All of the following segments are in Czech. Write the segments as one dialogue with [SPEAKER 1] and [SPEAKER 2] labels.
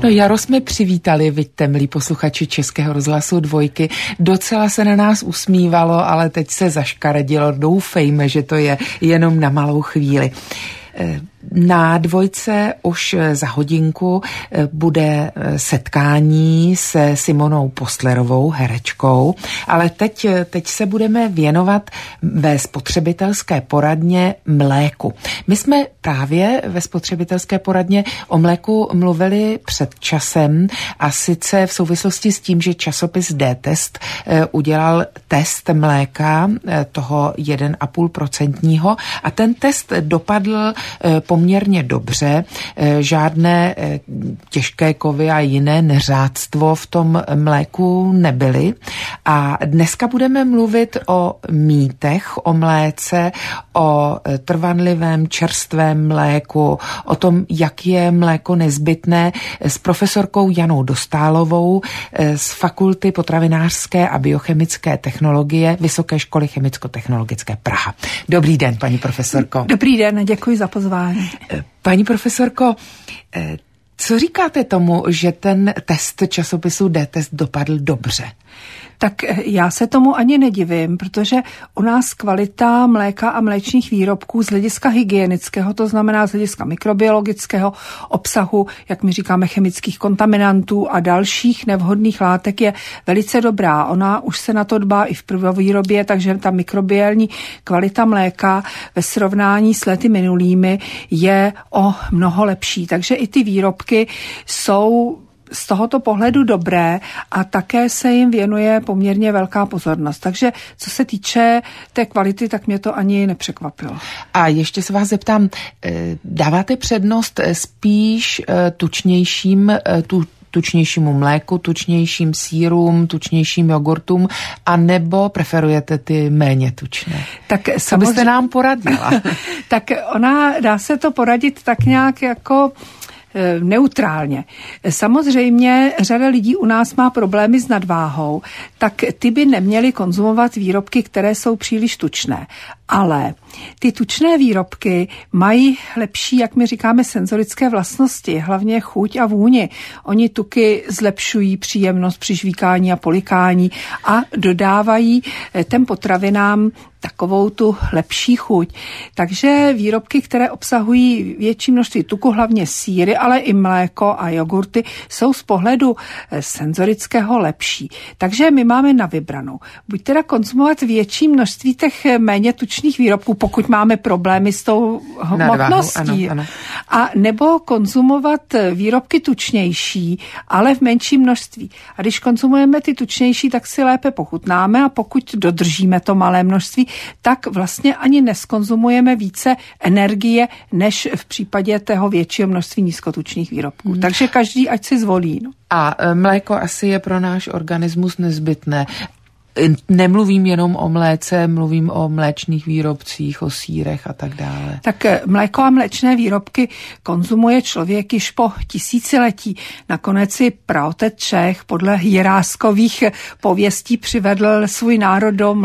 [SPEAKER 1] No jaro jsme přivítali, vidíte, milí posluchači Českého rozhlasu Dvojky. Docela se na nás usmívalo, ale teď se zaškaredilo. Doufejme, že to je jenom na malou chvíli. Na Dvojce už za hodinku bude setkání se Simonou Postlerovou, herečkou, ale teď se budeme věnovat ve spotřebitelské poradně mléku. My jsme právě ve spotřebitelské poradně o mléku mluvili před časem a sice v souvislosti s tím, že časopis D-Test udělal test mléka, toho 1,5% a ten test dopadl poměrně dobře, žádné těžké kovy a jiné neřádstvo v tom mléku nebyly. A dneska budeme mluvit o mýtech, o mléce, o trvanlivém čerstvém mléku, o tom, jak je mléko nezbytné, s profesorkou Janou Dostálovou z Fakulty potravinářské a biochemické technologie Vysoké školy chemicko-technologické Praha. Dobrý den, paní profesorko.
[SPEAKER 2] Dobrý den, děkuji za pozvání.
[SPEAKER 1] Paní profesorko, co říkáte tomu, že ten test časopisu D-Test dopadl dobře?
[SPEAKER 2] Tak já se tomu ani nedivím, protože u nás kvalita mléka a mléčných výrobků z hlediska hygienického, to znamená z hlediska mikrobiologického obsahu, jak my říkáme, chemických kontaminantů a dalších nevhodných látek je velice dobrá. Ona už se na to dbá i v prvovýrobě, takže ta mikrobiální kvalita mléka ve srovnání s lety minulými je o mnoho lepší. Takže i ty výrobky jsou z tohoto pohledu dobré a také se jim věnuje poměrně velká pozornost. Takže co se týče té kvality, tak mě to ani nepřekvapilo.
[SPEAKER 1] A ještě se vás zeptám, dáváte přednost spíš tučnějšímu mléku, tučnějším sýrům, tučnějším jogurtům, anebo preferujete ty méně tučné?
[SPEAKER 2] Tak
[SPEAKER 1] co byste nám poradila?
[SPEAKER 2] Tak dá se to poradit tak nějak jako neutrálně. Samozřejmě řada lidí u nás má problémy s nadváhou, tak ty by neměly konzumovat výrobky, které jsou příliš tučné. Ale ty tučné výrobky mají lepší, jak my říkáme, senzorické vlastnosti, hlavně chuť a vůni. Oni tuky zlepšují příjemnost při žvíkání a polikání a dodávají těm potravinám takovou tu lepší chuť. Takže výrobky, které obsahují větší množství tuku, hlavně sýry, ale i mléko a jogurty, jsou z pohledu senzorického lepší. Takže my máme na vybranou. Buď teda konzumovat větší množství těch méně tučných výrobků, pokud máme problémy s tou hmotností. Ano. A nebo konzumovat výrobky tučnější, ale v menším množství. A když konzumujeme ty tučnější, tak si lépe pochutnáme a pokud dodržíme to malé množství, tak vlastně ani neskonzumujeme více energie, než v případě toho většího množství nízkotučných výrobků. Takže každý ať si zvolí. No.
[SPEAKER 1] A mléko asi je pro náš organismus nezbytné. Nemluvím jenom o mléce, mluvím o mléčných výrobcích, o sýrech a tak dále.
[SPEAKER 2] Tak mléko a mléčné výrobky konzumuje člověk již po tisíciletí. Nakonec si praotec Čech podle jiráskových pověstí přivedl svůj národ do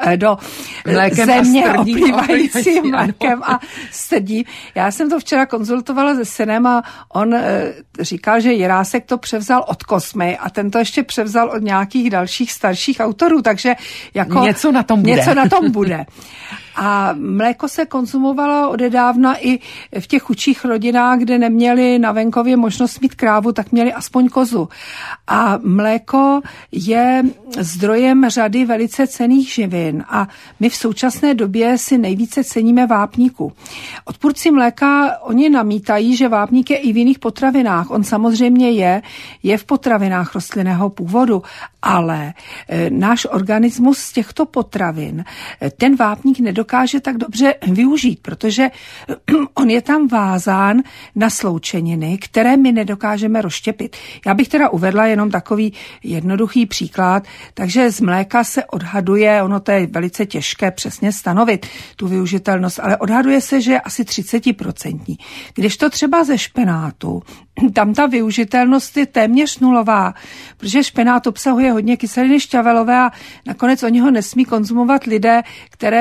[SPEAKER 2] země oplývající mlékem a strdí. Já jsem to včera konzultovala se synem a on říkal, že Jirásek to převzal od Kosmy a ten to ještě převzal od nějakých dalších starších autorů, takže jako
[SPEAKER 1] něco na tom bude.
[SPEAKER 2] A mléko se konzumovalo odedávna i v těch chudších rodinách, kde neměli na venkově možnost mít krávu, tak měli aspoň kozu. A mléko je zdrojem řady velice cenných živin a my v současné době si nejvíce ceníme vápníku. Odpůrci mléka, oni namítají, že vápník je i v jiných potravinách. On samozřejmě je v potravinách rostlinného původu, ale náš organismus z těchto potravin ten vápník nedokáže tak dobře využít, protože on je tam vázán na sloučeniny, které my nedokážeme rozštěpit. Já bych teda uvedla jenom takový jednoduchý příklad, takže z mléka se odhaduje, ono to je velice těžké přesně stanovit tu využitelnost, ale odhaduje se, že je asi 30%. Když to třeba ze špenátu, tam ta využitelnost je téměř nulová, protože špenát obsahuje hodně kyseliny šťavelové a nakonec oni ho nesmí konzumovat lidé, které mají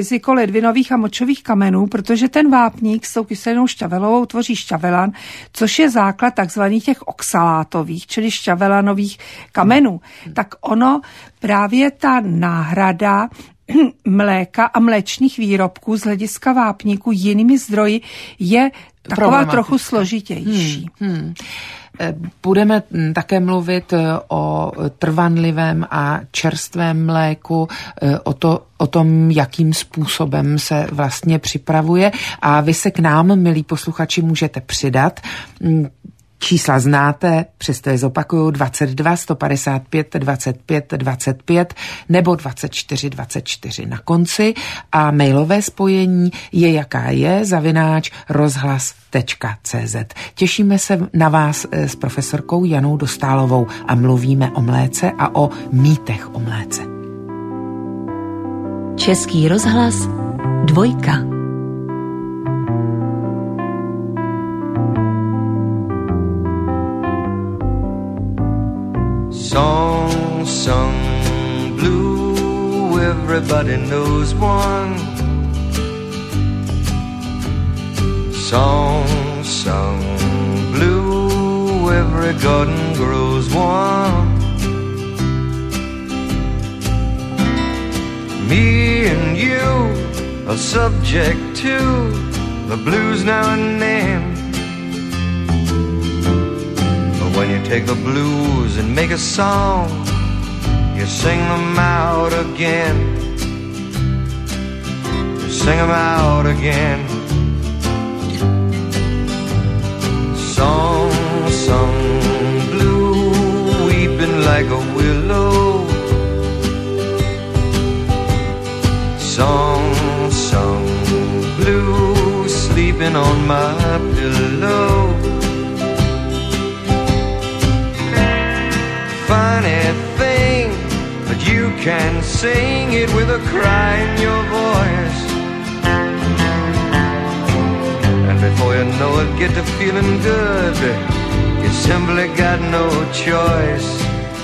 [SPEAKER 2] riziko ledvinových a močových kamenů, protože ten vápník s tou kyselinou šťavelovou tvoří šťavelan, což je základ takzvaných těch oxalátových, čili šťavelanových kamenů. Tak ono právě ta náhrada mléka a mléčných výrobků z hlediska vápníku jinými zdroji je taková trochu složitější.
[SPEAKER 1] Budeme také mluvit o trvanlivém a čerstvém mléku, o tom, jakým způsobem se vlastně připravuje. A vy se k nám, milí posluchači, můžete přidat. Čísla znáte, přesto je zopakuju: 22 155 25 25 nebo 24 24 na konci, a mailové spojení je jaká je @rozhlas.cz. Těšíme se na vás s profesorkou Janou Dostálovou a mluvíme o mléce a o mýtech o mléce.
[SPEAKER 3] Český rozhlas 2.
[SPEAKER 4] Song sung blue, everybody knows one. Song sung blue, every garden grows one. Me and you are subject to the blues now and then. When you take the blues and make a song, you sing them out again. You sing them out again. Song sung blue, weeping like a willow. Song sung blue, sleeping on my pillow. Funny thing, but you can sing it with a cry in your voice. And before you know it, get to feeling good. You simply got no choice.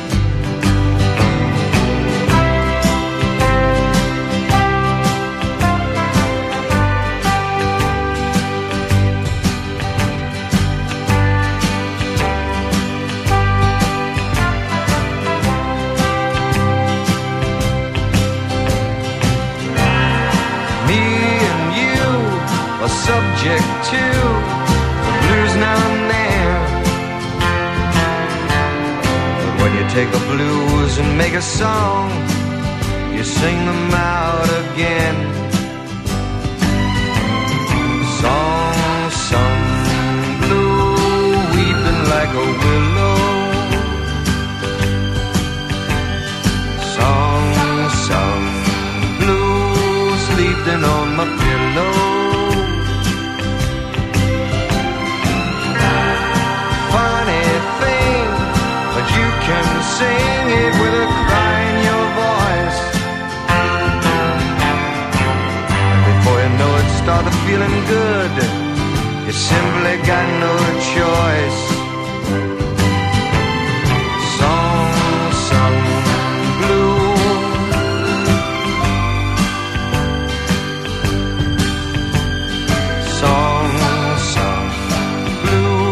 [SPEAKER 4] Subject to the blues now and then. But when you take the blues and make a song, you sing them out again. Song sung blue, weeping like a willow. Song sung blue, sleeping on my pillow. Can sing it with a cry in your voice. And before you know it, start feeling good. You simply got no choice. Song sung blue. Song sung blue.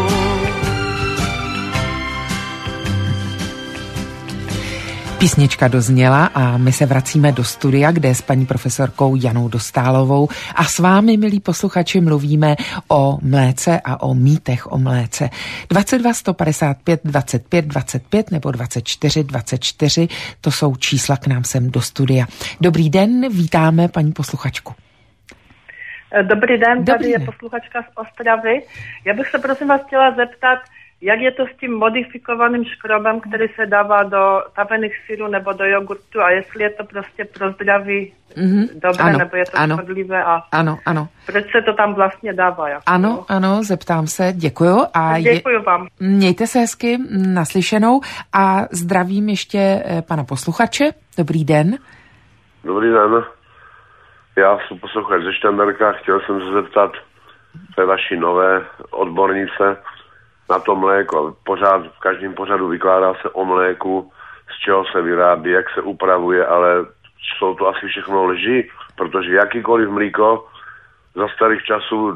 [SPEAKER 1] Písnička dozněla a my se vracíme do studia, kde s paní profesorkou Janou Dostálovou a s vámi, milí posluchači, mluvíme o mléce a o mýtech o mléce. 22 155 25 25 nebo 24 24, to jsou čísla k nám sem do studia. Dobrý den, vítáme paní posluchačku.
[SPEAKER 5] Dobrý den, tady je posluchačka z Ostravy. Já bych se prosím vás chtěla zeptat, jak je to s tím modifikovaným škrobem, který se dává do tavených syrů nebo do jogurtu, a jestli je to prostě pro zdraví dobré, ano, nebo je to škodlivé a
[SPEAKER 1] ano.
[SPEAKER 5] Proč se to tam vlastně dává? Jako?
[SPEAKER 1] Ano, zeptám se, děkuju. A
[SPEAKER 5] děkuju vám.
[SPEAKER 1] Mějte se hezky, naslyšenou, a zdravím ještě pana posluchače. Dobrý den.
[SPEAKER 6] Dobrý den. Já jsem posluchač ze Šternberka, chtěl jsem se zeptat té vaší nové odbornice na to mléko. Pořád v každém pořadu vykládá se o mléku, z čeho se vyrábí, jak se upravuje, ale jsou to asi všechno lži. protože jakýkoliv mlíko za starých časů,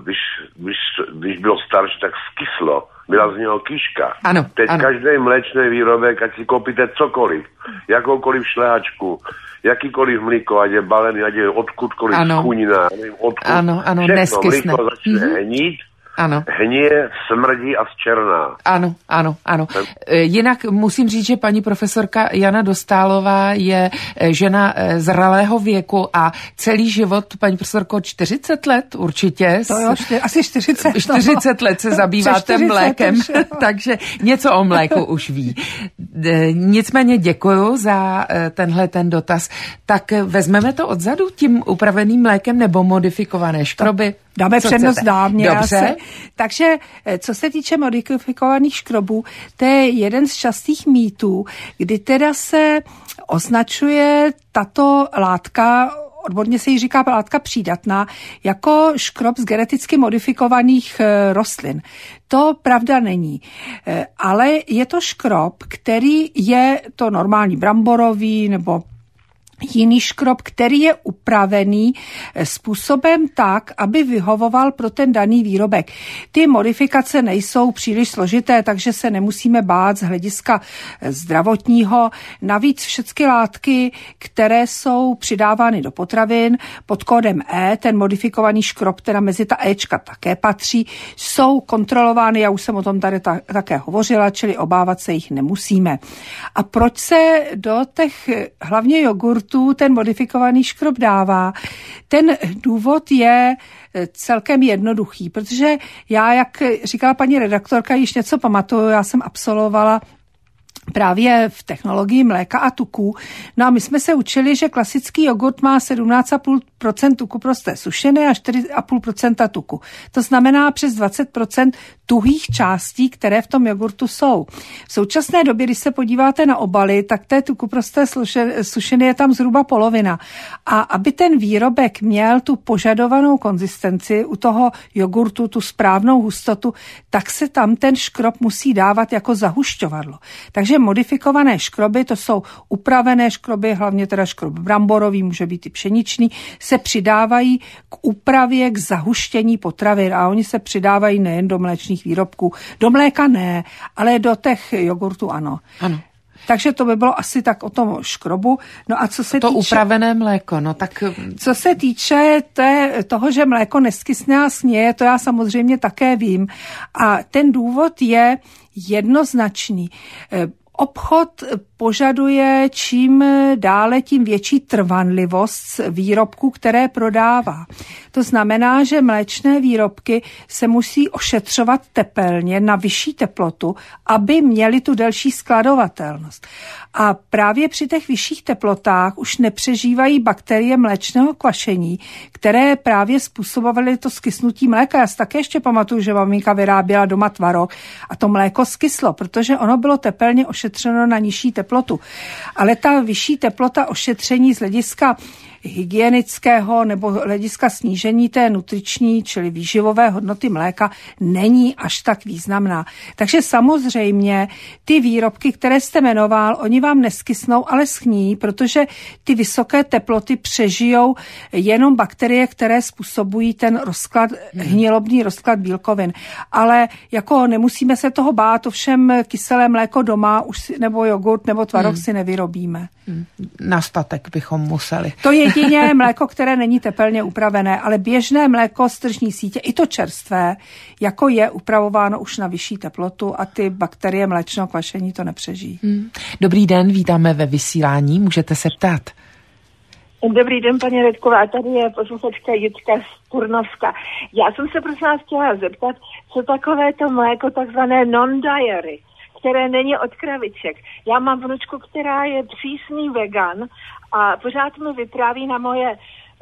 [SPEAKER 6] když bylo starší, tak skyslo. Byla z něho kyška.
[SPEAKER 1] Ano,
[SPEAKER 6] teď
[SPEAKER 1] ano.
[SPEAKER 6] každý mléčný výrobek, ať si koupíte cokoliv, jakoukoliv šlehačku, jakýkoliv mlíko, ať je balený, ať je odkudkoliv z Kunina, nevím odkud.
[SPEAKER 1] Ano,
[SPEAKER 6] všechno
[SPEAKER 1] neskysne.
[SPEAKER 6] mlíko začne hnít,
[SPEAKER 1] ano.
[SPEAKER 6] hníje, smrdí a zčerná.
[SPEAKER 1] Ano. Jinak musím říct, že paní profesorka Jana Dostálová je žena zralého věku a celý život, paní profesorko, 40 let určitě.
[SPEAKER 2] To jo, asi 40.
[SPEAKER 1] 40 let se zabýváte mlékem, takže něco o mléku už ví. Nicméně děkuju za ten dotaz. Tak vezmeme to odzadu tím upraveným mlékem nebo modifikované škroby?
[SPEAKER 2] Dáme přednost dámě.
[SPEAKER 1] Dobře.
[SPEAKER 2] Takže co se týče modifikovaných škrobů, to je jeden z častých mýtů, kdy teda se označuje tato látka, odborně se jí říká látka přídatná, jako škrob z geneticky modifikovaných rostlin. To pravda není. Ale je to škrob, který je to normální bramborový nebo jiný škrob, který je upravený způsobem tak, aby vyhovoval pro ten daný výrobek. Ty modifikace nejsou příliš složité, takže se nemusíme bát z hlediska zdravotního. Navíc všechny látky, které jsou přidávány do potravin pod kódem E, ten modifikovaný škrob, teda mezi ta Ečka také patří, jsou kontrolovány, já už jsem o tom tady také hovořila, čili obávat se jich nemusíme. A proč se do těch hlavně jogurtů ten modifikovaný škrob dává? Ten důvod je celkem jednoduchý, protože já, jak říkala paní redaktorka, již něco pamatuju, já jsem absolvovala právě v technologii mléka a tuků. No a my jsme se učili, že klasický jogurt má 17,5% tuku prosté sušené a 4,5% tuku. To znamená přes 20% tuhých částí, které v tom jogurtu jsou. V současné době, když se podíváte na obaly, tak té tuku prosté sušené je tam zhruba polovina. A aby ten výrobek měl tu požadovanou konzistenci u toho jogurtu, tu správnou hustotu, tak se tam ten škrob musí dávat jako zahušťovadlo. Takže modifikované škroby, to jsou upravené škroby, hlavně teda škrob bramborový, může být i pšeničný, se přidávají k úpravě, k zahuštění potravin a oni se přidávají nejen do mléčných výrobků. Do mléka ne, ale do těch jogurtů ano. Takže to by bylo asi tak o tom škrobu. No a co se
[SPEAKER 1] to
[SPEAKER 2] týče
[SPEAKER 1] upravené mléko, no tak
[SPEAKER 2] co se týče toho, že mléko neskysne a sněje, to já samozřejmě také vím. A ten důvod je jednoznačný. Obchod požaduje čím dále, tím větší trvanlivost výrobků, které prodává. To znamená, že mléčné výrobky se musí ošetřovat tepelně na vyšší teplotu, aby měly tu delší skladovatelnost. A právě při těch vyšších teplotách už nepřežívají bakterie mléčného kvašení, které právě způsobovaly to skysnutí mléka. Já si také ještě pamatuju, že maminka vyráběla doma tvaroh a to mléko skyslo, protože ono bylo tepelně ošetřeno na nižší teplotu. Ale ta vyšší teplota ošetření z hlediska hygienického nebo hlediska snížení té nutriční, čili výživové hodnoty mléka není až tak významná. Takže samozřejmě ty výrobky, které jste jmenoval, oni vám neskysnou, ale schní, protože ty vysoké teploty přežijou jenom bakterie, které způsobují ten rozklad, hnilobný rozklad bílkovin. Ale jako nemusíme se toho bát, ovšem kyselé mléko doma už nebo jogurt nebo tvaroh si nevyrobíme.
[SPEAKER 1] Na statek bychom museli.
[SPEAKER 2] To je jedině mléko, které není tepelně upravené, ale běžné mléko z tržní sítě, i to čerstvé, jako je upravováno už na vyšší teplotu a ty bakterie mléčného kvašení to nepřežijí.
[SPEAKER 1] Dobrý den, vítáme ve vysílání, můžete se ptát.
[SPEAKER 7] Dobrý den, paní Redková, tady je posluchačka Jitka z Turnovska. Já jsem se prosím vás chtěla zeptat, co takové to mléko, takzvané non-dairy, které není od kraviček. Já mám vnučku, která je přísný vegan a pořád mi vypráví na moje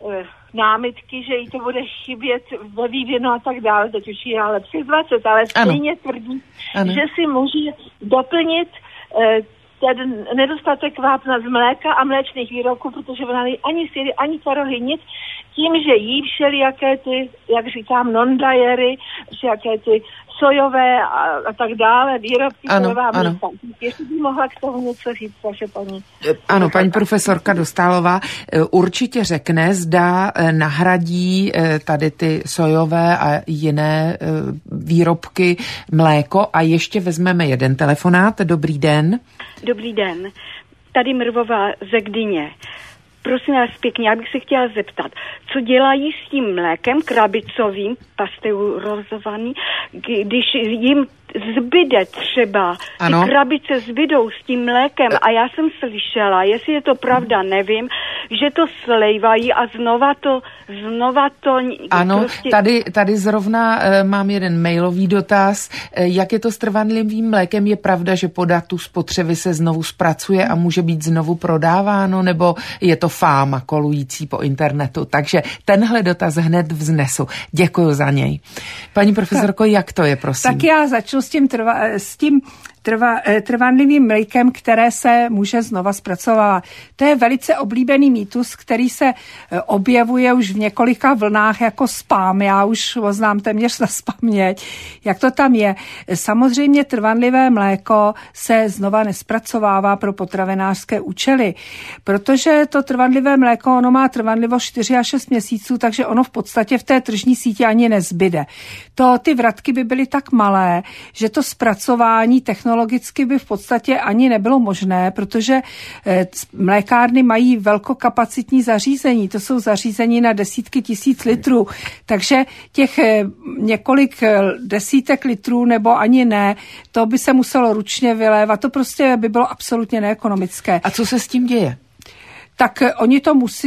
[SPEAKER 7] námitky, že jí to bude chybět ve vývěnu a tak dále. Teď už je ale přes 20, ale stejně tvrdí, že si může doplnit ten nedostatek vápna z mléka a mléčných výrobků, protože ona nejí ani syry, ani tvarohy, nic, tím, že jí všelijaké ty, jak říkám, non-diery, všelijaké ty sojové a tak dále, výrobky sojová mléka. Jestli by mohla k tomu něco říct, vaše paní.
[SPEAKER 1] Ano, paní profesorka Dostálová určitě řekne, zda nahradí tady ty sojové a jiné výrobky mléko. A ještě vezmeme jeden telefonát. Dobrý den.
[SPEAKER 8] Dobrý den. Tady Mrvová ze Gdyně. Prosím vás pěkně, já bych se chtěla zeptat, co dělají s tím mlékem krabicovým, pasteurizovaný, když jim zbyde třeba, ty krabice zbydou s tím mlékem a já jsem slyšela, jestli je to pravda, nevím, že to slejvají a znova to
[SPEAKER 1] ano,
[SPEAKER 8] prostě...
[SPEAKER 1] tady zrovna mám jeden mailový dotaz. Jak je to s trvanlivým mlékem? Je pravda, že po datu spotřeby se znovu zpracuje a může být znovu prodáváno, nebo je to fáma kolující po internetu? Takže tenhle dotaz hned vznesu. Děkuji za něj. Paní profesorko, jak to je, prosím?
[SPEAKER 2] Tak já začnu s tím trvanlivým mlékem, které se může znova zpracovávat. To je velice oblíbený mýtus, který se objevuje už v několika vlnách jako spam. Já už ho znám téměř na spaměť, jak to tam je. Samozřejmě trvanlivé mléko se znova nespracovává pro potravinářské účely, protože to trvanlivé mléko, ono má trvanlivost 4 až 6 měsíců, takže ono v podstatě v té tržní síti ani nezbyde. Ty vratky by byly tak malé, že to zpracování technologicky by v podstatě ani nebylo možné, protože mlékárny mají velkokapacitní zařízení. To jsou zařízení na desítky tisíc litrů. Takže těch několik desítek litrů nebo ani ne, to by se muselo ručně vylévat. To prostě by bylo absolutně neekonomické.
[SPEAKER 1] A co se s tím děje?
[SPEAKER 2] Tak oni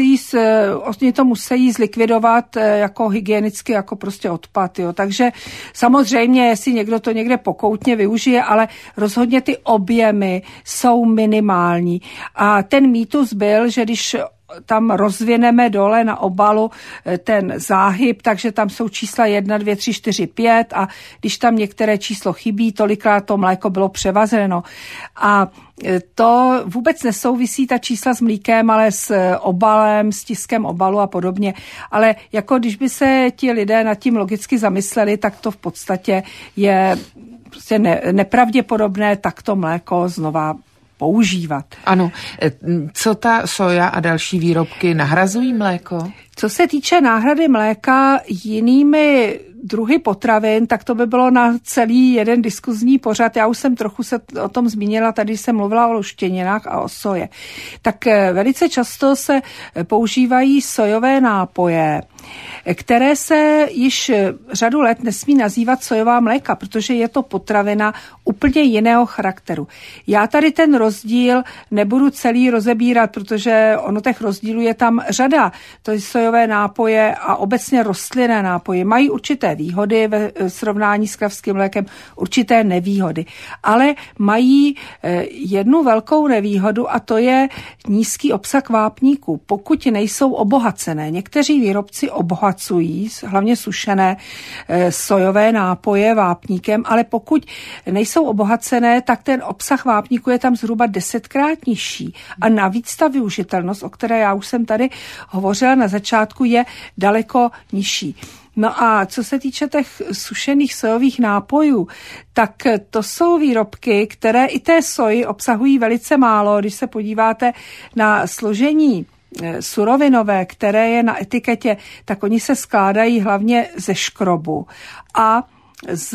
[SPEAKER 2] to musí zlikvidovat jako hygienicky, jako prostě odpad. Jo. Takže samozřejmě, jestli někdo to někde pokoutně využije, ale rozhodně ty objemy jsou minimální. A ten mýtus byl, že když tam rozvineme dole na obalu ten záhyb, takže tam jsou čísla 1, 2, 3, 4, 5 a když tam některé číslo chybí, tolikrát to mléko bylo převazeno. A to vůbec nesouvisí ta čísla s mlíkem, ale s obalem, s tiskem obalu a podobně. Ale jako když by se ti lidé nad tím logicky zamysleli, tak to v podstatě je prostě nepravděpodobné takto mléko znova používat.
[SPEAKER 1] Ano. Co ta soja a další výrobky nahrazují mléko?
[SPEAKER 2] Co se týče náhrady mléka jinými druhy potravin, tak to by bylo na celý jeden diskuzní pořad. Já už jsem trochu se o tom zmínila, tady jsem mluvila o luštěninách a o soje. Tak velice často se používají sojové nápoje, které se již řadu let nesmí nazývat sojová mléka, protože je to potravina úplně jiného charakteru. Já tady ten rozdíl nebudu celý rozebírat, protože ono těch rozdílů je tam řada. To jsou sojové nápoje a obecně rostlinné nápoje. Mají určité výhody ve srovnání s kravským mlékem, určité nevýhody. Ale mají jednu velkou nevýhodu a to je nízký obsah vápníku, pokud nejsou obohacené. Někteří výrobci obohacují, hlavně sušené sojové nápoje vápníkem, ale pokud nejsou obohacené, tak ten obsah vápníku je tam zhruba 10krát nižší. A navíc ta využitelnost, o které já už jsem tady hovořila na začátku, je daleko nižší. No a co se týče těch sušených sojových nápojů, tak to jsou výrobky, které i té soji obsahují velice málo. Když se podíváte na složení surovinové, které je na etiketě, tak oni se skládají hlavně ze škrobu a z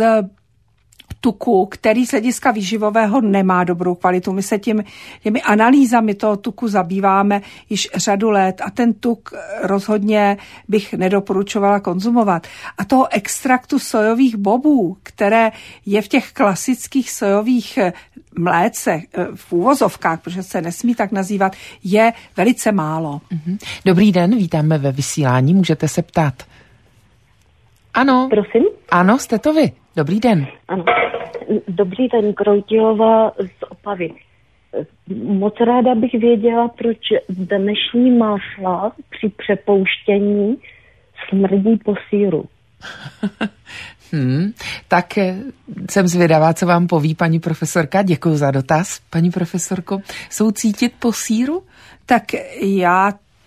[SPEAKER 2] tuku, který z hlediska výživového nemá dobrou kvalitu. My se těmi analýzami toho tuku zabýváme již řadu let a ten tuk rozhodně bych nedoporučovala konzumovat. A toho extraktu sojových bobů, které je v těch klasických sojových mléce v úvozovkách, protože se nesmí tak nazývat, je velice málo.
[SPEAKER 1] Dobrý den, vítáme ve vysílání, můžete se ptát. Ano.
[SPEAKER 9] Prosím?
[SPEAKER 1] Ano, jste to vy. Dobrý den.
[SPEAKER 9] Ano. Dobrý den, Krojtilova z Opavy. Moc ráda bych věděla, proč dnešní másla při přepouštění smrdí po sýru.
[SPEAKER 1] Tak jsem zvědavá, co vám poví paní profesorka. Děkuji za dotaz, paní profesorko. Jsou cítit po sýru?
[SPEAKER 2] Tak já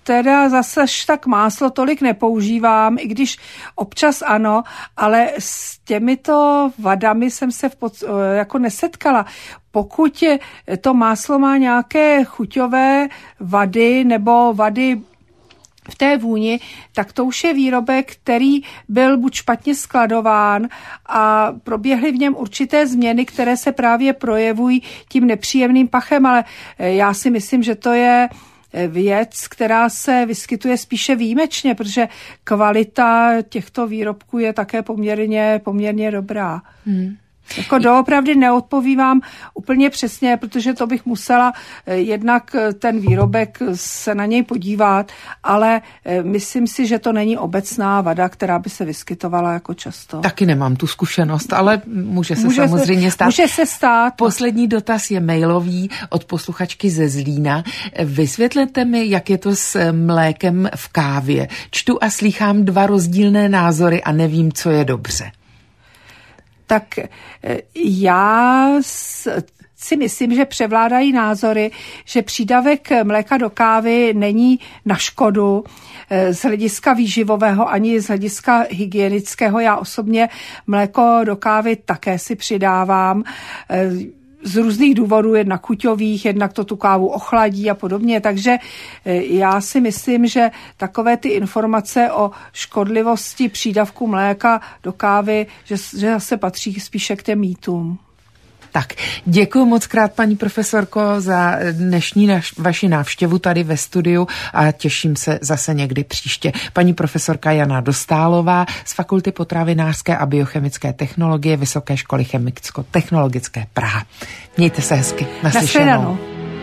[SPEAKER 2] teda zase tak máslo tolik nepoužívám, i když občas ano, ale s těmito vadami jsem se jako nesetkala. Pokud to máslo má nějaké chuťové vady nebo vady v té vůni, tak to už je výrobek, který byl buď špatně skladován a proběhly v něm určité změny, které se právě projevují tím nepříjemným pachem, ale já si myslím, že to je věc, která se vyskytuje spíše výjimečně, protože kvalita těchto výrobků je také poměrně dobrá. Jako doopravdy neodpovívám úplně přesně, protože to bych musela jednak ten výrobek se na něj podívat, ale myslím si, že to není obecná vada, která by se vyskytovala jako často.
[SPEAKER 1] Taky nemám tu zkušenost, ale může se samozřejmě stát.
[SPEAKER 2] Může se stát.
[SPEAKER 1] Poslední dotaz je mailový od posluchačky ze Zlína. Vysvětlete mi, jak je to s mlékem v kávě. Čtu a slýchám 2 rozdílné názory a nevím, co je dobře.
[SPEAKER 2] Tak já si myslím, že převládají názory, že přídavek mléka do kávy není na škodu z hlediska výživového ani z hlediska hygienického. Já osobně mléko do kávy také si přidávám z různých důvodů, jednak chuťových, jednak to tu kávu ochladí a podobně. Takže já si myslím, že takové ty informace o škodlivosti přídavku mléka do kávy, že zase patří spíše k těm mýtům.
[SPEAKER 1] Tak, děkuji moc krát, paní profesorko, za dnešní vaši návštěvu tady ve studiu a těším se zase někdy příště. Paní profesorka Jana Dostálová z Fakulty potravinářské a biochemické technologie Vysoké školy chemicko-technologické Praha. Mějte se hezky. Naslyšenou.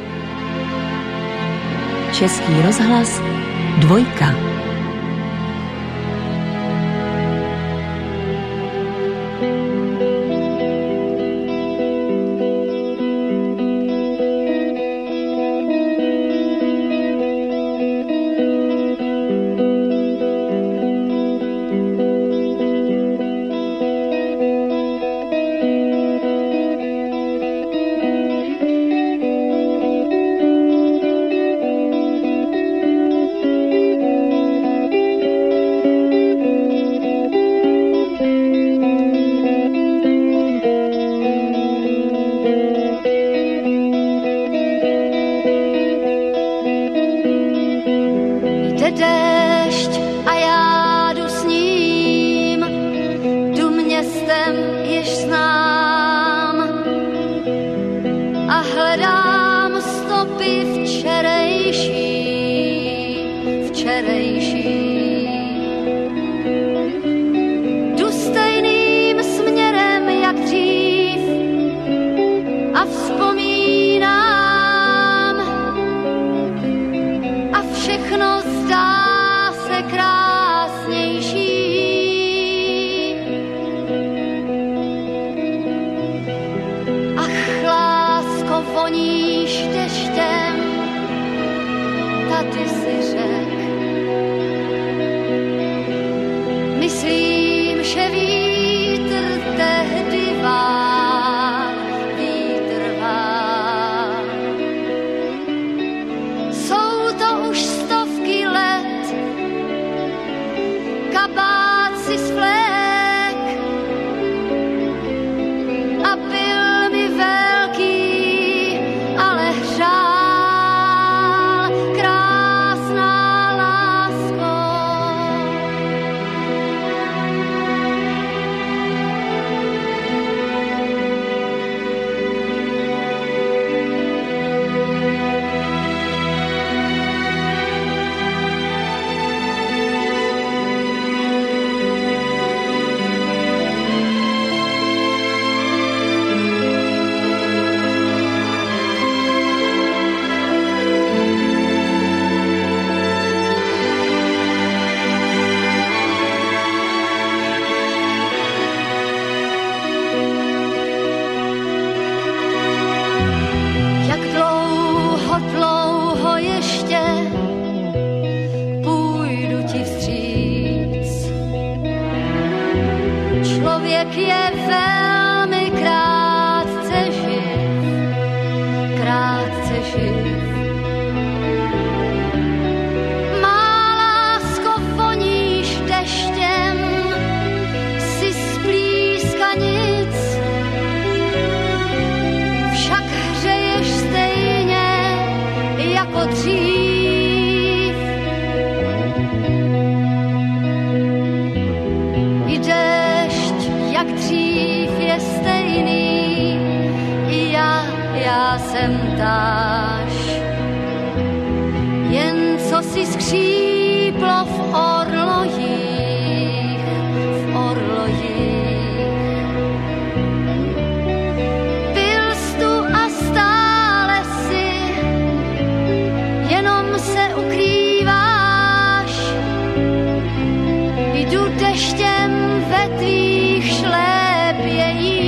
[SPEAKER 3] Český rozhlas 2.
[SPEAKER 10] já jsem táž, jen co si skříplo v orlojích, v orlojích. Byl jsi tu a stále si, jenom se ukrýváš, jdu deštěm ve tvých šlépějích.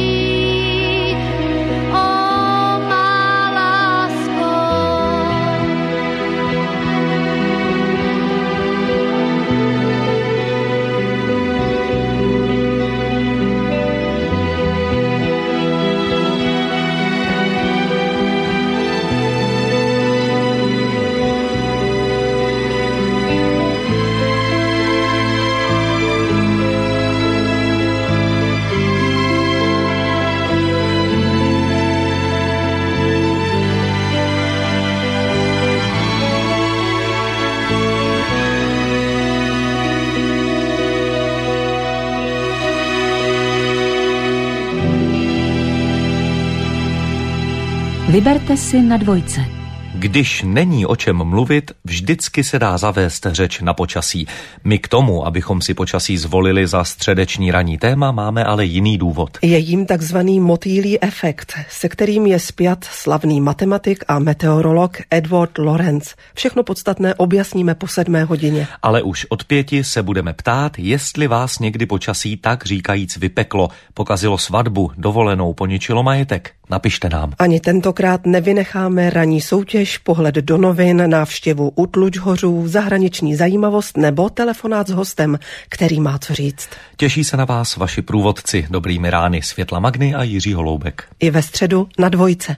[SPEAKER 3] Vyberte si na dvojce.
[SPEAKER 11] Když není o čem mluvit, vždycky se dá zavést řeč na počasí. My k tomu, abychom si počasí zvolili za středeční ranní téma, máme ale jiný důvod.
[SPEAKER 12] Je jím takzvaný motýlí efekt, se kterým je spjat slavný matematik a meteorolog Edward Lorenz. Všechno podstatné objasníme po 7 hodině.
[SPEAKER 11] Ale už od 5 se budeme ptát, jestli vás někdy počasí tak říkajíc vypeklo, pokazilo svatbu, dovolenou, poničilo majetek. Napište nám.
[SPEAKER 12] Ani tentokrát nevynecháme ranní soutěž, pohled do novin, návštěvu u Tlučhořů, zahraniční zajímavost nebo telefonát s hostem, který má co říct.
[SPEAKER 11] Těší se na vás vaši průvodci Dobrými rány Světla Magny a Jiří Holoubek.
[SPEAKER 12] I ve středu na dvojce.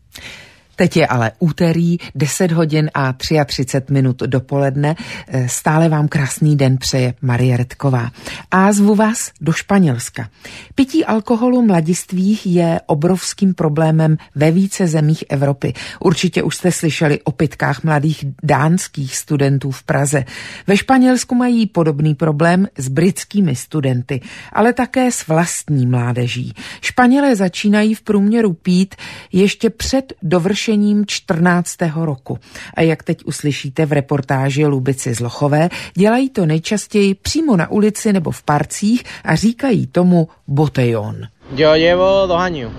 [SPEAKER 1] Teď je ale úterý, 10 hodin a 33 minut dopoledne. Stále vám krásný den přeje Marie Redková. A zvu vás do Španělska. Pití alkoholu mladistvých je obrovským problémem ve více zemích Evropy. Určitě už jste slyšeli o pitkách mladých dánských studentů v Praze. Ve Španělsku mají podobný problém s britskými studenty, ale také s vlastní mládeží. Španělé začínají v průměru pít ještě před dovršením 14. roku. A jak teď uslyšíte v reportáži Lubici Zlochové, dělají to nejčastěji přímo na ulici nebo v parcích a říkají tomu botellón.
[SPEAKER 13] Yo llevo 2 años.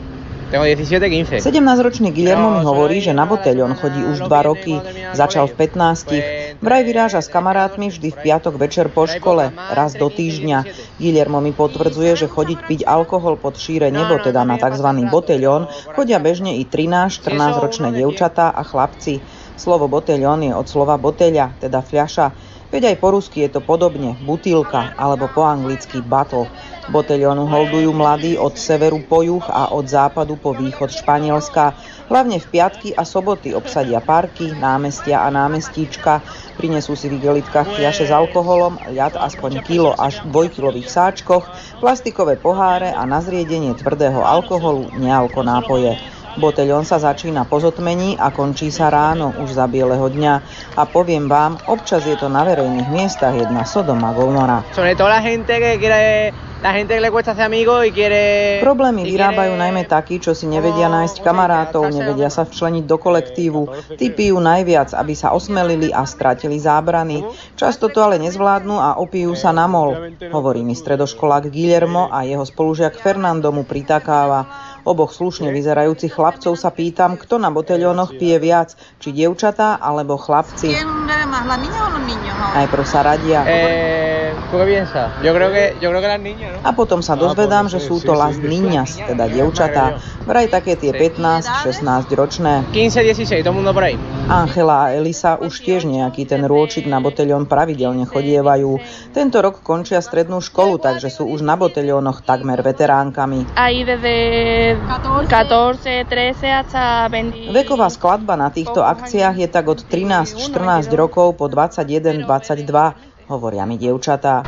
[SPEAKER 13] 17-ročný Guillermo mi hovorí, že na botellón chodí už 2 roky. Začal v 15. Vraj vyráža s kamarátmi vždy v piatok večer po škole, raz do týždňa. Guillermo mi potvrdzuje, že chodiť piť alkohol pod šíre nebo, teda na tzv. Botellón, chodia bežne i 13-14-ročné dievčatá a chlapci. Slovo botellón je od slova boteľa, teda fľaša. Veď aj po rusky je to podobne, butýlka, alebo po anglicky bottle. Botellónu holdujú mladí od severu po juh a od západu po východ Španielska. Hlavne v piatky a soboty obsadia parky, námestia a námestíčka. Prinesú si v igelitkách fľaše s alkoholom, ľad aspoň kilo až 2-kilových sáčkoch, plastikové poháre a na zriedenie tvrdého alkoholu nealko nápoje. Botellón sa začína po zotmení a končí sa ráno, už za bieleho dňa. A poviem vám, občas je to na verejných miestach jedna Sodoma Gomora. Problémy vyrábajú najmä takí, čo si nevedia nájsť kamarátov, nevedia sa včleniť do kolektívu. Tí pijú najviac, aby sa osmelili a stratili zábrany. Často to ale nezvládnu a opijú sa na mol. Hovorí mi stredoškolák Guillermo a jeho spolužiak Fernando mu pritakáva. Oboch slušne vyzerajúcich chlapcov sa pýtam, kto na botellónoch pije viac, či dievčatá alebo chlapci. Najprv sa radia. A potom sa dozvedám, že sú to las niñas, teda dievčatá. Vraj také tie 15-16 ročné. Ángela a Elisa už tiež nejaký ten rôčik na botellón pravidelne chodievajú. Tento rok končia strednú školu, takže sú už na botellónoch takmer veteránkami. Veková skladba na týchto akciách je tak od 13-14 rokov po 21-22, hovoria mi dievčatá.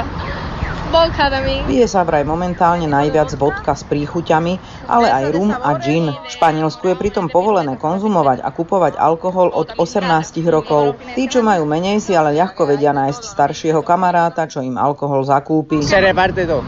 [SPEAKER 13] Pije sa vraj momentálne najviac vodka s príchuťami, ale aj rum a gin. V Španielsku je pritom povolené konzumovať a kupovať alkohol od 18 rokov. Tí, čo majú menej, si ale ľahko vedia nájsť staršieho kamaráta, čo im alkohol zakúpi.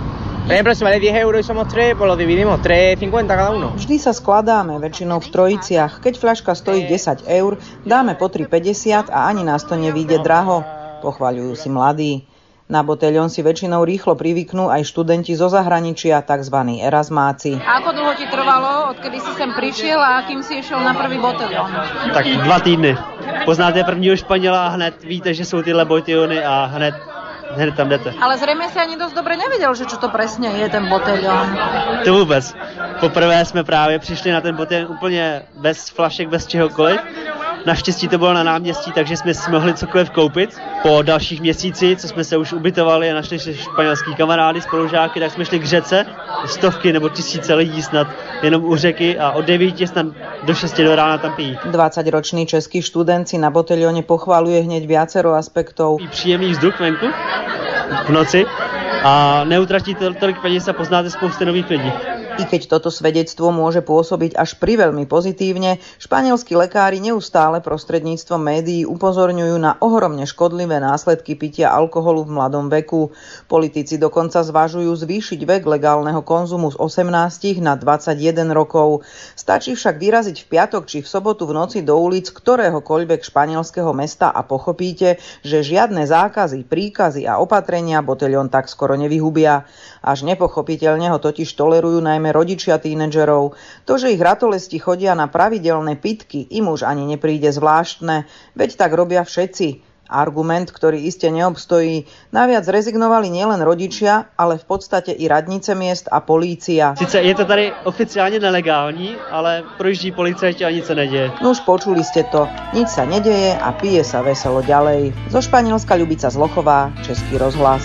[SPEAKER 14] Por ejemplo, si vale 10 € y somos 3, pues lo dividimos 3,50 cada uno.
[SPEAKER 13] Vždy sa skladáme, väčšinou v trojiciach. Keď fľaška stojí 10 €, dáme po 3,50 a ani nás to nevyjde draho, pochvaľujú si mladí. Na Boteľon si väčšinou rýchlo privyknú aj študenti zo zahraničia, tzv. Erasmáci.
[SPEAKER 15] A ako dlho ti trvalo, odkedy si sem prišiel a kým si išiel na prvý Boteľon?
[SPEAKER 16] Tak 2 týdny. Poznáte prvního Španěla a hned víte, že jsou tyhle Boteľony a hned tam jdete.
[SPEAKER 15] Ale zrejme si ani dosť dobre nevedel, že čo to presne je ten Boteľon.
[SPEAKER 16] To vůbec. Poprvé jsme právě přišli na ten Boteľon úplně bez flašek, bez čehokoliv. Naštěstí to bylo na náměstí, takže jsme si mohli cokoliv koupit. Po dalších měsících, co jsme se už ubytovali a našli španělský kamarády, spolužáky, tak jsme šli k řece. Stovky nebo tisíce lidí snad jenom u řeky a od 9 snad do 6 do rána tam pijí.
[SPEAKER 13] 20-ročný český študent si na Boteľone pochvaluje hneď viacero aspektov.
[SPEAKER 16] Příjemný vzduch venku v noci a neutratíte tolik peněz a poznáte spoustu nových lidí.
[SPEAKER 13] I keď toto svedectvo môže pôsobiť až priveľmi pozitívne, španielskí lekári neustále prostredníctvom médií upozorňujú na ohromne škodlivé následky pitia alkoholu v mladom veku. Politici dokonca zvažujú zvýšiť vek legálneho konzumu z 18 na 21 rokov. Stačí však vyraziť v piatok či v sobotu v noci do ulic ktoréhokoľvek španielského mesta a pochopíte, že žiadne zákazy, príkazy a opatrenia Boteľon tak skoro nevyhubia. Až nepochopiteľne ho totiž tolerujú najmä rodičia tínedžerov. To, že ich ratolesti chodia na pravidelné pitky, im už ani nepríde zvláštne, veď tak robia všetci. Argument, ktorý iste neobstojí. Naviac rezignovali nielen rodičia, ale v podstate i radnice miest a polícia.
[SPEAKER 16] Sice je to tady oficiálne nelegální, ale projíždí policajti a nic sa nedeje.
[SPEAKER 13] No už počuli ste to. Nič sa nedeje a pije sa veselo ďalej. Zo Španielska Ľubica Zlochová, Český rozhlas.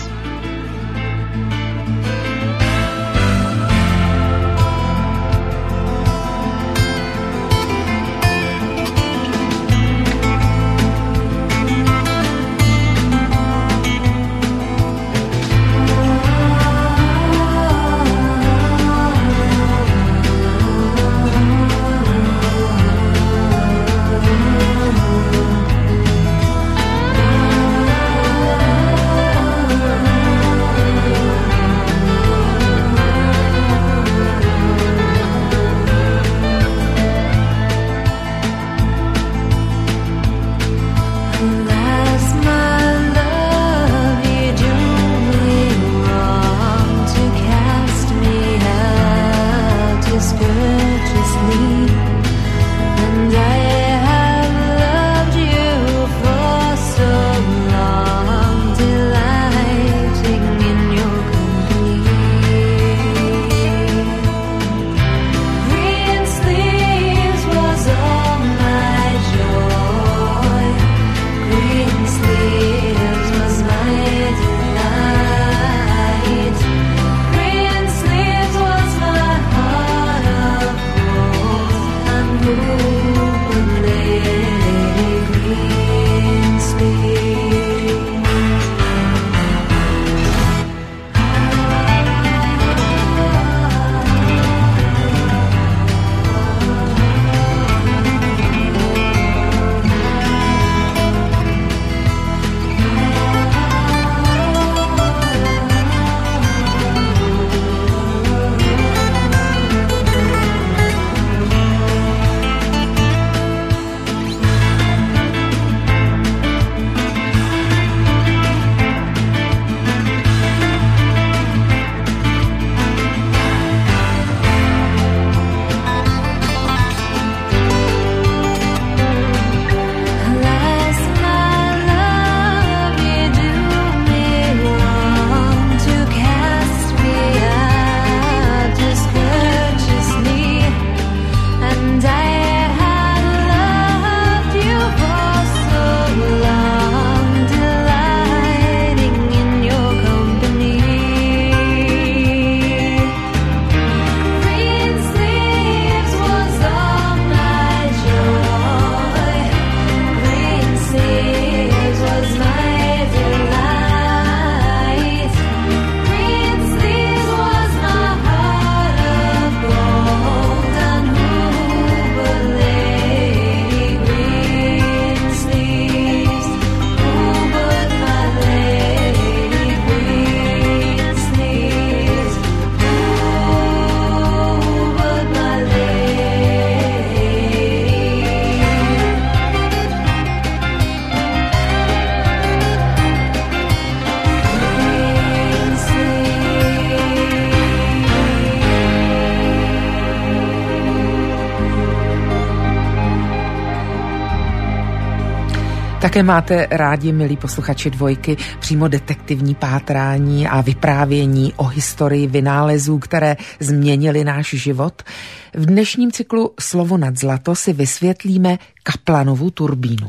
[SPEAKER 1] Také máte rádi, milí posluchači Dvojky, přímo detektivní pátrání a vyprávění o historii vynálezů, které změnily náš život? V dnešním cyklu Slovo nad zlato si vysvětlíme Kaplanovu turbínu.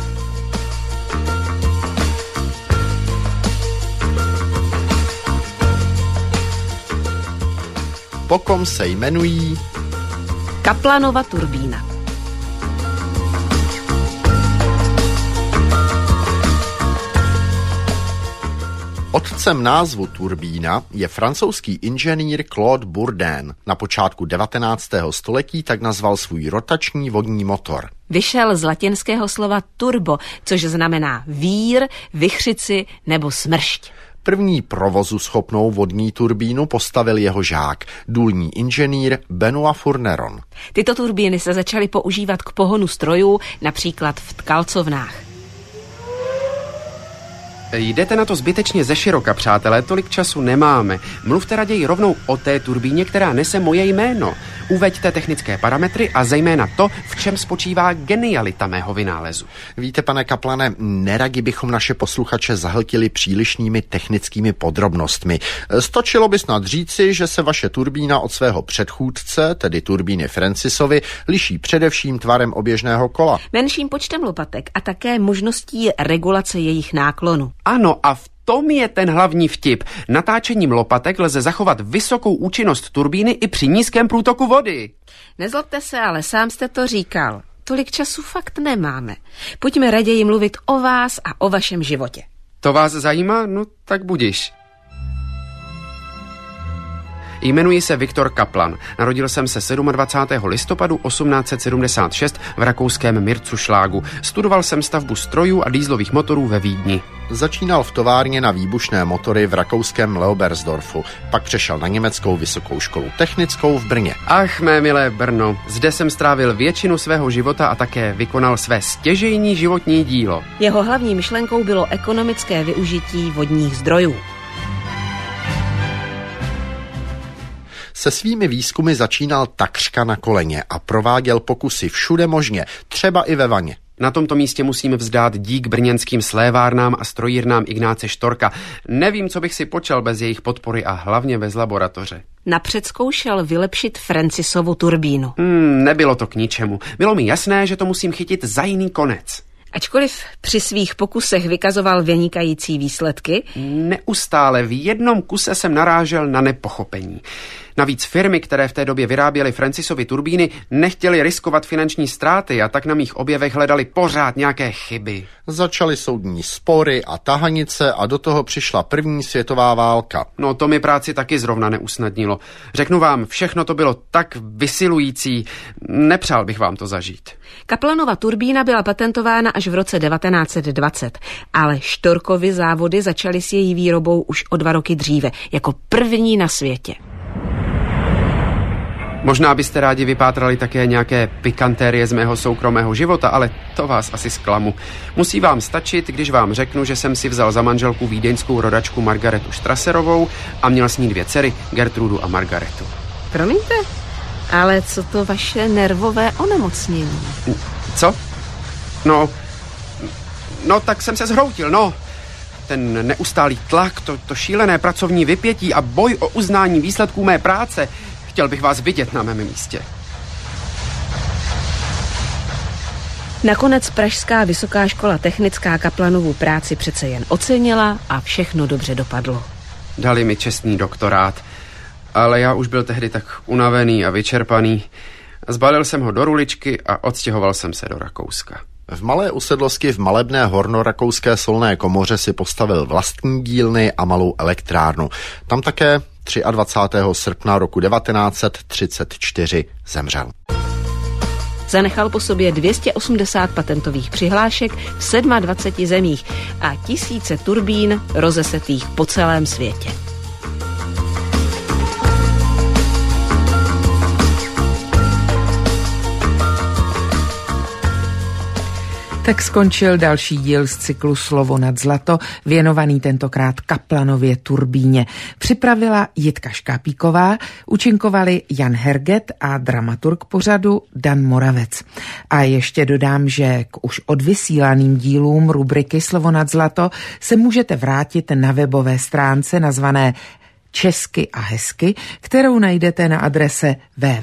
[SPEAKER 17] Po kom se jmenují
[SPEAKER 3] Kaplanova turbína.
[SPEAKER 17] Otcem názvu turbína je francouzský inženýr Claude Bourdin. Na počátku 19. století tak nazval svůj rotační vodní motor.
[SPEAKER 3] Vyšel z latinského slova turbo, což znamená vír, vichřici nebo smršť.
[SPEAKER 17] První provozuschopnou vodní turbínu postavil jeho žák, důlní inženýr Benoît Fourneron.
[SPEAKER 3] Tyto turbíny se začaly používat k pohonu strojů, například v tkalcovnách.
[SPEAKER 18] Jdete na to zbytečně ze široka, přátelé, tolik času nemáme. Mluvte raději rovnou o té turbíně, která nese moje jméno. Uveďte technické parametry a zejména to, v čem spočívá genialita mého vynálezu.
[SPEAKER 17] Víte, pane Kaplane, neradi bychom naše posluchače zahltili přílišnými technickými podrobnostmi. Stačilo by snad říci, že se vaše turbína od svého předchůdce, tedy turbíny Francisovy, liší především tvarem oběžného kola.
[SPEAKER 3] Menším počtem lopatek a také možností regulace jejich náklonu.
[SPEAKER 18] Ano, a v tom je ten hlavní vtip. Natáčením lopatek lze zachovat vysokou účinnost turbíny i při nízkém průtoku vody.
[SPEAKER 3] Nezlobte se, ale sám jste to říkal. Tolik času fakt nemáme. Pojďme raději mluvit o vás a o vašem životě.
[SPEAKER 18] To vás zajímá? No tak budiš. Jmenuji se Viktor Kaplan. Narodil jsem se 27. listopadu 1876 v rakouském Mirzušlágu. Studoval jsem stavbu strojů a dýzlových motorů ve Vídni.
[SPEAKER 17] Začínal v továrně na výbušné motory v rakouském Leobersdorfu, pak přešel na německou vysokou školu technickou v Brně.
[SPEAKER 18] Ach, mé milé Brno, zde jsem strávil většinu svého života a také vykonal své stěžejní životní dílo.
[SPEAKER 3] Jeho hlavní myšlenkou bylo ekonomické využití vodních zdrojů.
[SPEAKER 17] Se svými výzkumy začínal takřka na koleně a prováděl pokusy všude možně, třeba i ve vaně.
[SPEAKER 18] Na tomto místě musím vzdát dík brněnským slévárnám a strojírnám Ignáce Štorka. Nevím, co bych si počal bez jejich podpory a hlavně bez laboratoře.
[SPEAKER 3] Napřed zkoušel vylepšit Francisovu turbínu.
[SPEAKER 18] Nebylo to k ničemu. Bylo mi jasné, že to musím chytit za jiný konec.
[SPEAKER 3] Ačkoliv při svých pokusech vykazoval vynikající výsledky,
[SPEAKER 18] neustále v jednom kuse jsem narážel na nepochopení. Navíc firmy, které v té době vyráběly Francisovy turbíny, nechtěly riskovat finanční ztráty a tak na mých objevech hledali pořád nějaké chyby.
[SPEAKER 17] Začaly soudní spory a tahanice a do toho přišla první světová válka.
[SPEAKER 18] No to mi práci taky zrovna neusnadnilo. Řeknu vám, všechno to bylo tak vysilující, nepřál bych vám to zažít.
[SPEAKER 3] Kaplanova turbína byla patentována až v roce 1920, ale Štorkovy závody začaly s její výrobou už o 2 roky dříve, jako první na světě.
[SPEAKER 18] Možná byste rádi vypátrali také nějaké pikantérie z mého soukromého života, ale to vás asi zklamu. Musí vám stačit, když vám řeknu, že jsem si vzal za manželku vídeňskou rodačku Margaretu Strasserovou a měl s ní 2 dcery, Gertrudu a Margaretu.
[SPEAKER 3] Promiňte, ale co to vaše nervové onemocnění?
[SPEAKER 18] Co? No, tak jsem se zhroutil, no. Ten neustálý tlak, to šílené pracovní vypětí a boj o uznání výsledků mé práce. Chtěl bych vás vidět na mém místě.
[SPEAKER 3] Nakonec Pražská vysoká škola technická Kaplanovu práci přece jen ocenila a všechno dobře dopadlo.
[SPEAKER 18] Dali mi čestný doktorát, ale já už byl tehdy tak unavený a vyčerpaný. Zbalil jsem ho do ruličky a odstěhoval jsem se do Rakouska.
[SPEAKER 17] V malé usedlosti v malebné hornorakouské solné komoře si postavil vlastní dílny a malou elektrárnu. Tam také 23. srpna roku 1934 zemřel.
[SPEAKER 3] Zanechal po sobě 280 patentových přihlášek v 27 zemích a tisíce turbín rozesetých po celém světě.
[SPEAKER 1] Tak skončil další díl z cyklu Slovo nad zlato, věnovaný tentokrát Kaplanově turbíně. Připravila Jitka Škápíková, účinkovali Jan Herget a dramaturg pořadu Dan Moravec. A ještě dodám, že k už odvysílaným dílům rubriky Slovo nad zlato se můžete vrátit na webové stránce nazvané Česky a hezky, kterou najdete na adrese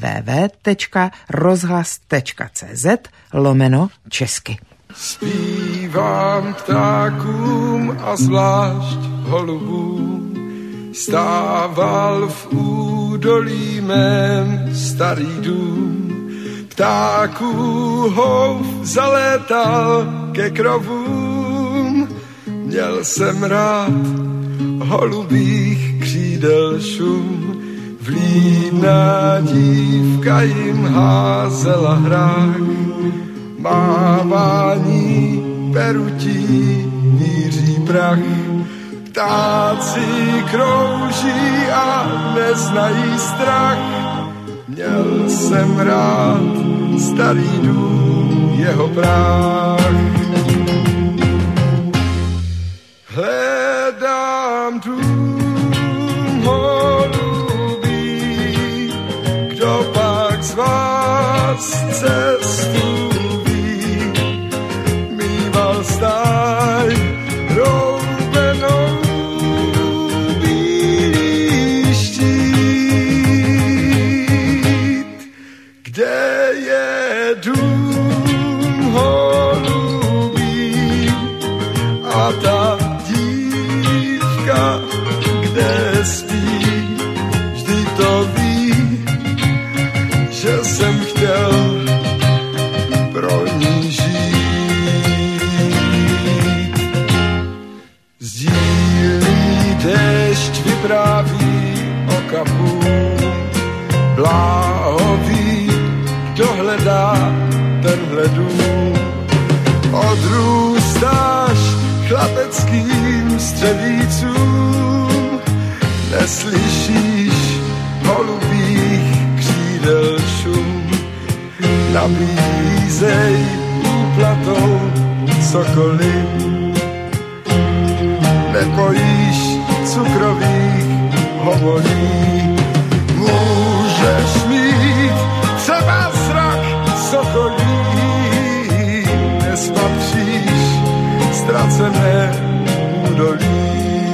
[SPEAKER 1] www.rozhlas.cz/česky.
[SPEAKER 19] Zpívám ptákům a zvlášť holubům, stával v údolí mém starý dům. Ptáků houf zalétal ke krovům, měl jsem rád holubých křídel šum. Vlídná dívka jim házela hrách, mávání perutí míří prach. Ptáci krouží a neznají strach, měl jsem rád starý dům, jeho práh. Hledám dům holubí, kdo pak z vás cestu ví, mýval stáj roubenou bílý štít. Kde je dům holubí a ta dívka, kde spí, vždy to ví, že jsem chtěl pro ní žít. Sdílí déšť vypráví o kapu, bláhový, kdo hledá tenhle dům. Odrůstáš chlapeckým střevícům, neslyšíš holubých křídel šum. Nabízej úplatou cokoliv, nepojíš cukrových hovorí. Můžeš mít třeba zrak sokolí, nespatříš ztracené údolí.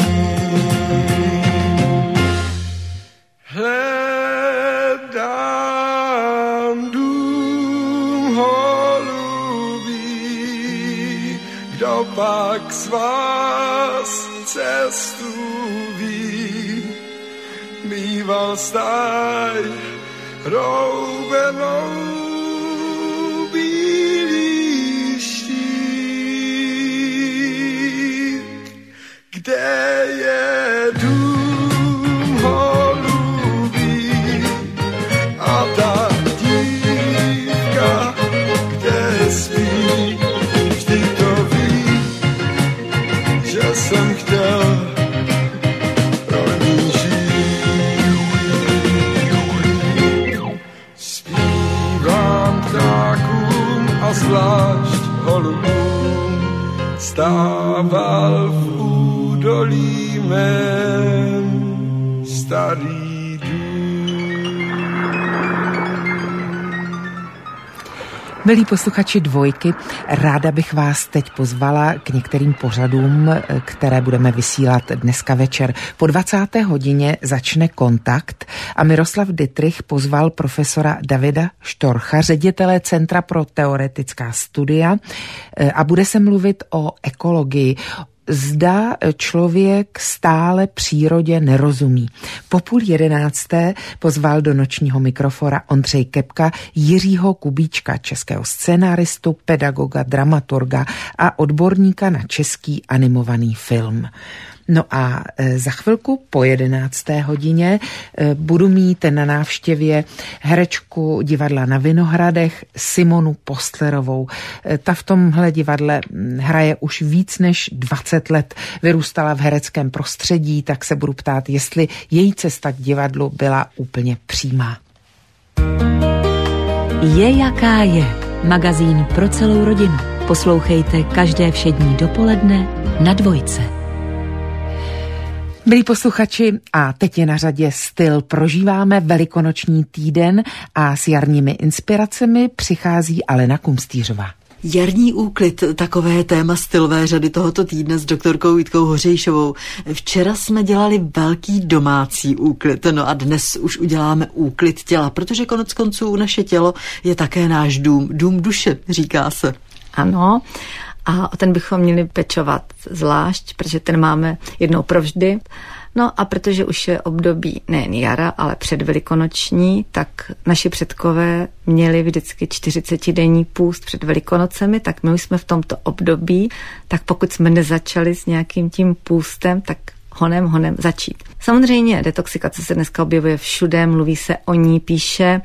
[SPEAKER 19] Hledám dům holubí, kdo pak z vás cestu ví, mýval stáj roubenou bílý štít. Kde je dům holubí a ta dívka, kde spí, vždy to ví, že jsem chtěl pro ní žít. Zpívám ptákům a zvlášť holubům, stával v údolí mém starý dům.
[SPEAKER 1] Milí posluchači Dvojky, ráda bych vás teď pozvala k některým pořadům, které budeme vysílat dneska večer. Po 20. hodině začne Kontakt a Miroslav Dittrich pozval profesora Davida Štorcha, ředitele Centra pro teoretická studia, a bude se mluvit o ekologii. Zda člověk stále přírodě nerozumí. Po 10:30 pozval do nočního mikrofona Ondřej Kepka Jiřího Kubíčka, českého scénáristu, pedagoga, dramaturga a odborníka na český animovaný film. No a za chvilku po 11. hodině budu mít na návštěvě herečku divadla na Vinohradech Simonu Postlerovou. Ta v tomhle divadle hraje už víc než 20 let. Vyrůstala v hereckém prostředí, tak se budu ptát, jestli její cesta k divadlu byla úplně přímá.
[SPEAKER 20] Je jaká je. Magazín pro celou rodinu. Poslouchejte každé všední dopoledne na Dvojce.
[SPEAKER 1] Milí posluchači, a teď je na řadě styl. Prožíváme velikonoční týden a s jarními inspiracemi přichází Alena Kumstýřová.
[SPEAKER 21] Jarní úklid, takové je téma stylové řady tohoto týdne s doktorkou Jitkou Hořejšovou. Včera jsme dělali velký domácí úklid, no a dnes už uděláme úklid těla, protože konec konců naše tělo je také náš dům duše, říká se.
[SPEAKER 22] Ano, a o ten bychom měli pečovat zvlášť, protože ten máme jednou provždy. No a protože už je období nejen jara, ale předvelikonoční, tak naši předkové měli vždycky 40denní půst před Velikonocemi, tak my už jsme v tomto období, tak pokud jsme nezačali s nějakým tím půstem, tak honem začít. Samozřejmě detoxikace se dneska objevuje všude, mluví se o ní, píše,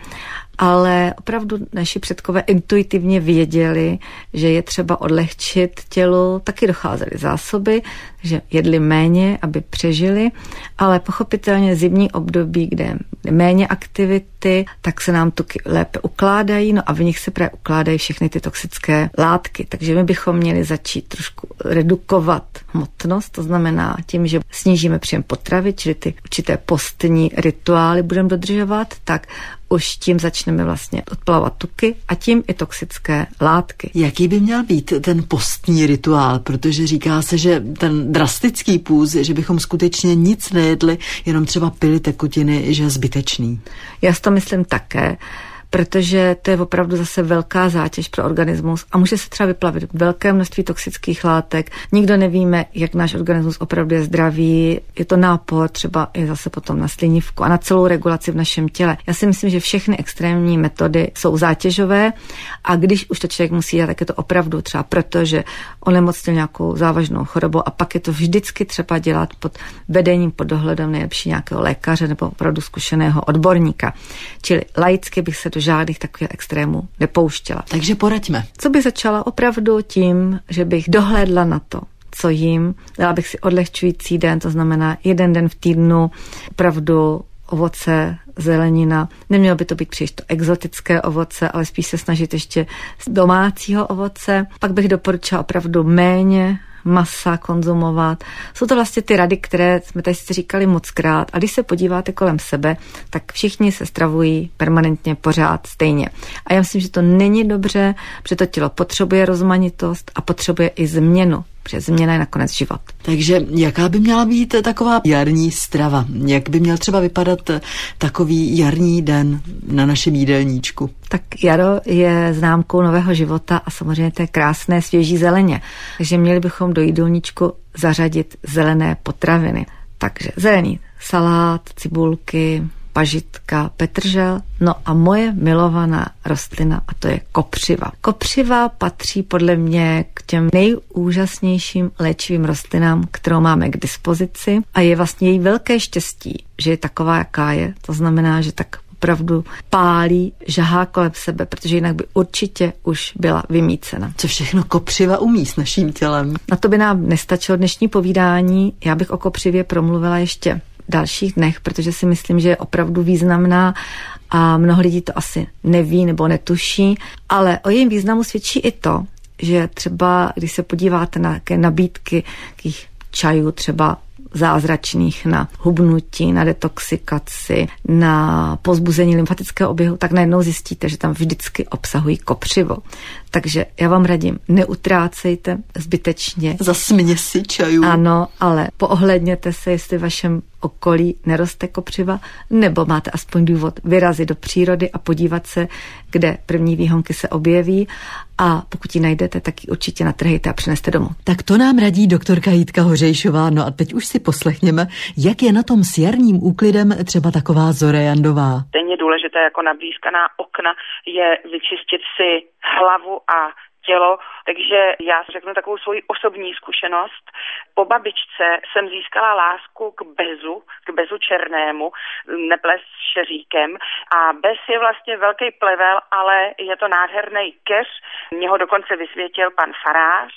[SPEAKER 22] ale opravdu naši předkové intuitivně věděli, že je třeba odlehčit tělu, taky docházely zásoby, že jedli méně, aby přežili, ale pochopitelně zimní období, kde je méně aktivity, tak se nám tuky lépe ukládají, no a v nich se právě ukládají všechny ty toxické látky. Takže my bychom měli začít trošku redukovat hmotnost, to znamená tím, že snížíme příjem potravy, čili ty určité postní rituály budeme dodržovat, tak už tím začneme vlastně odplavovat tuky a tím i toxické látky.
[SPEAKER 21] Jaký by měl být ten postní rituál? Protože říká se, že ten drastický půst, že bychom skutečně nic nejedli, jenom třeba pili tekutiny, že je zbytečný.
[SPEAKER 22] Já si to myslím také, protože to je opravdu zase velká zátěž pro organismus a může se třeba vyplavit velké množství toxických látek. Nikdo nevíme, jak náš organismus opravdu je zdravý. Je to nápor třeba i zase potom na slinivku a na celou regulaci v našem těle. Já si myslím, že všechny extrémní metody jsou zátěžové a když už to člověk musí dělat, tak je to opravdu třeba proto, že onemocnil nějakou závažnou chorobou a pak je to vždycky třeba dělat pod vedením, pod dohledem nejlepší nějakého lékaře nebo opravdu zkušeného odborníka. Čili laicky bych se do žádných takových extrémů nepouštěla.
[SPEAKER 21] Takže poraďme.
[SPEAKER 22] Co bych začala opravdu tím, že bych dohlédla na to, co jím, dala bych si odlehčující den, to znamená jeden den v týdnu, opravdu ovoce, zelenina. Nemělo by to být příliš to exotické ovoce, ale spíš se snažit ještě z domácího ovoce. Pak bych doporučila opravdu méně masa konzumovat. Jsou to vlastně ty rady, které jsme tady si říkali mockrát a když se podíváte kolem sebe, tak všichni se stravují permanentně pořád stejně. A já myslím, že to není dobře, protože to tělo potřebuje rozmanitost a potřebuje i změnu, protože změna je nakonec život.
[SPEAKER 21] Takže jaká by měla být taková jarní strava? Jak by měl třeba vypadat takový jarní den na našem jídelníčku?
[SPEAKER 22] Tak jaro je známkou nového života a samozřejmě té krásné svěží zeleně. Takže měli bychom do jídelníčku zařadit zelené potraviny. Takže zelený salát, cibulky, pažitka, petržel, no a moje milovaná rostlina a to je kopřiva. Kopřiva patří podle mě k těm nejúžasnějším léčivým rostlinám, kterou máme k dispozici a je vlastně její velké štěstí, že je taková, jaká je. To znamená, že tak opravdu pálí, žahá kolem sebe, protože jinak by určitě už byla vymýcena.
[SPEAKER 21] Co všechno kopřiva umí s naším tělem?
[SPEAKER 22] Na to by nám nestačilo dnešní povídání. Já bych o kopřivě promluvila ještě dalších dnech, protože si myslím, že je opravdu významná a mnoho lidí to asi neví nebo netuší, ale o jejím významu svědčí i to, že třeba, když se podíváte na nabídky takých čajů třeba zázračných na hubnutí, na detoxikaci, na pozbuzení lymfatického oběhu, tak najednou zjistíte, že tam vždycky obsahují kopřivo. Takže já vám radím, neutrácejte zbytečně
[SPEAKER 21] za směsi čajů.
[SPEAKER 22] Ano, ale poohledněte se, jestli v vašem okolí neroste kopřiva, nebo máte aspoň důvod vyrazit do přírody a podívat se, kde první výhonky se objeví a pokud ji najdete, tak ji určitě natrhejte a přineste domů.
[SPEAKER 21] Tak to nám radí doktorka Jitka Hořejšová. No a teď už si poslechněme, jak je na tom s jarním úklidem třeba taková Zora Jandová.
[SPEAKER 23] Stejně důležité jako nablízkaná okna je vyčistit si hlavu a tělo, takže já řeknu takovou svoji osobní zkušenost. Po babičce jsem získala lásku k bezu černému, neples s šeříkem a bez je vlastně velký plevel, ale je to nádherný keř. Mě ho dokonce vysvětil pan farář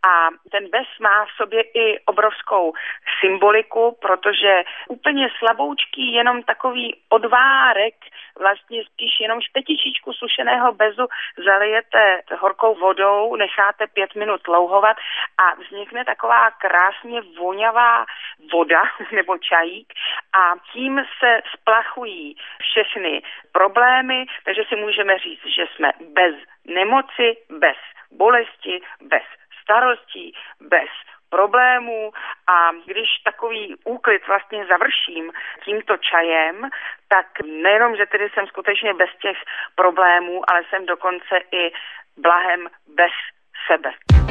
[SPEAKER 23] A ten bes má v sobě i obrovskou symboliku, protože úplně slaboučký, jenom takový odvárek, vlastně spíš jenom špetičičku sušeného bezu zalijete horkou vodou, necháte 5 minut louhovat a vznikne taková krásně vonavá voda nebo čajík a tím se splachují všechny problémy, takže si můžeme říct, že jsme bez nemoci, bez bolesti, bez starostí, bez problémů a když takový úklid vlastně završím tímto čajem, tak nejenom, že tedy jsem skutečně bez těch problémů, ale jsem dokonce i blahem bez sebe.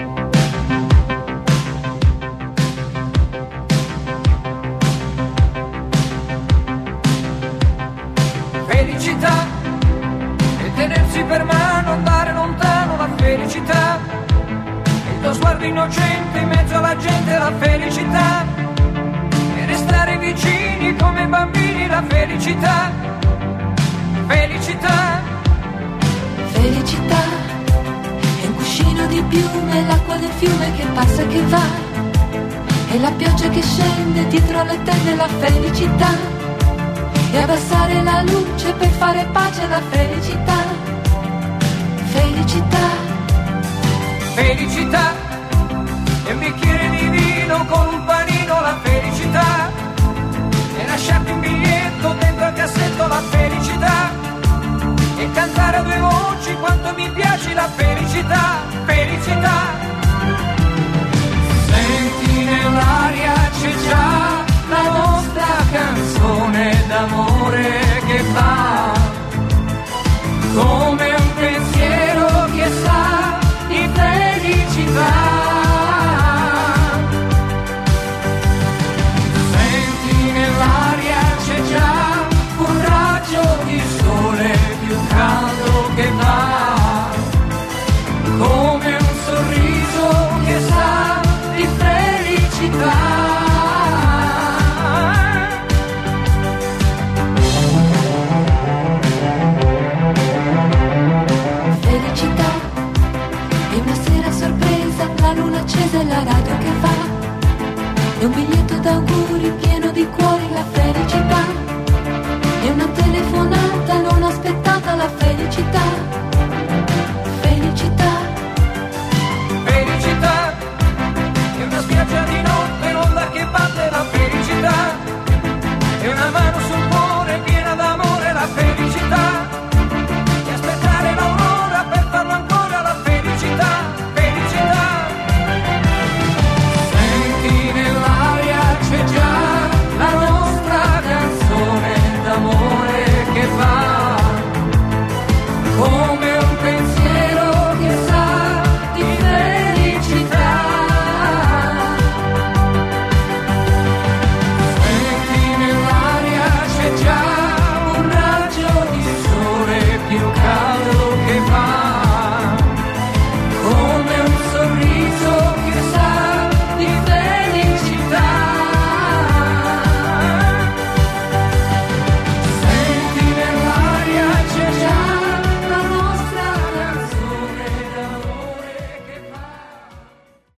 [SPEAKER 4] Felicità e tenersi per mano, andare lontano, la felicità. Lo sguardo innocente in mezzo alla gente, la felicità, e restare vicini come bambini, la felicità, felicità.
[SPEAKER 5] Felicità è un cuscino di piume, l'acqua del fiume che passa e che va, e la pioggia che scende dietro le tende, la felicità, e abbassare la luce per fare pace, la felicità, felicità.
[SPEAKER 4] Felicità e un bicchiere di vino con un panino, la felicità, e lasciarti un biglietto dentro al cassetto, la felicità, e cantare a 2 voci quanto mi piace, la felicità, felicità. Senti nell'aria c'è già la nostra canzone d'amore che va come un pensiero che sa di felicità. Senti nell'aria c'è già un raggio di sole più caldo che va come un sorriso che sa di felicità.
[SPEAKER 5] Accesa la radio che va, e un biglietto d'auguri pieno di cuori, la felicità, e una telefonata non aspettata, la felicità,